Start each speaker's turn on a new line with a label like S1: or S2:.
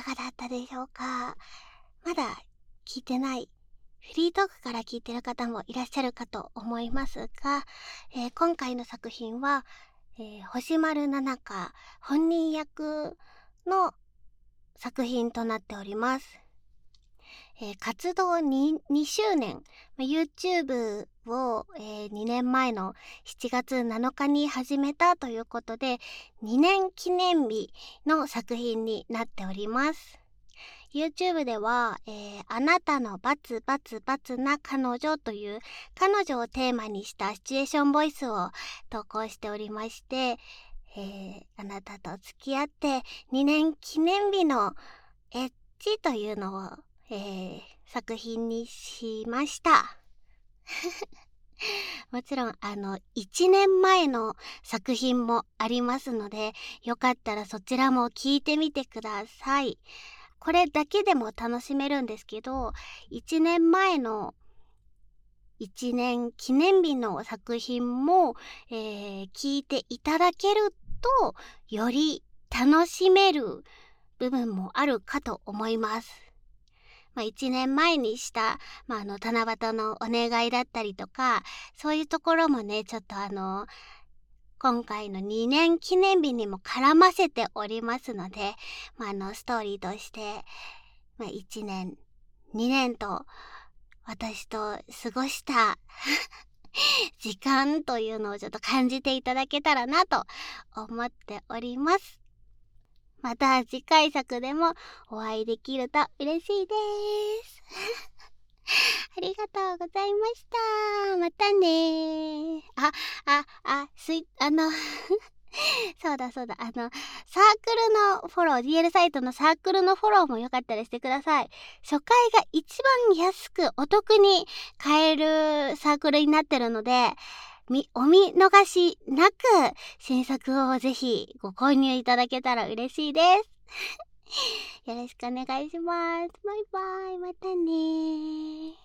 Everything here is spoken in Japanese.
S1: かがだったでしょうか。まだ聞いてない、フリートークから聞いてる方もいらっしゃるかと思いますが、今回の作品は、星丸七花本人役の作品となっております。活動 2周年、YouTube を、2年前の7月7日に始めたということで、2年記念日の作品になっております。YouTube では、あなたのバツバツバツな彼女という彼女をテーマにしたシチュエーションボイスを投稿しておりまして、あなたと付き合って2年記念日のエッチというのを、作品にしました。もちろん1年前の作品もありますので、よかったらそちらも聞いてみてください。これだけでも楽しめるんですけど、1年前の1年記念日の作品も、聞いていただけるとより楽しめる部分もあるかと思います。1年前にした、七夕のお願いだったりとか、そういうところもね、ちょっと今回の2年記念日にも絡ませておりますので、ストーリーとして、1年、2年と私と過ごした時間というのをちょっと感じていただけたらなと思っております。また次回作でもお会いできると嬉しいです。ありがとうございました。またね。そうだ、サークルのフォロー、DL サイトのサークルのフォローもよかったらしてください。初回が一番安くお得に買えるサークルになってるので、お見逃しなく新作をぜひご購入いただけたら嬉しいです。よろしくお願いします。バイバイ、またね。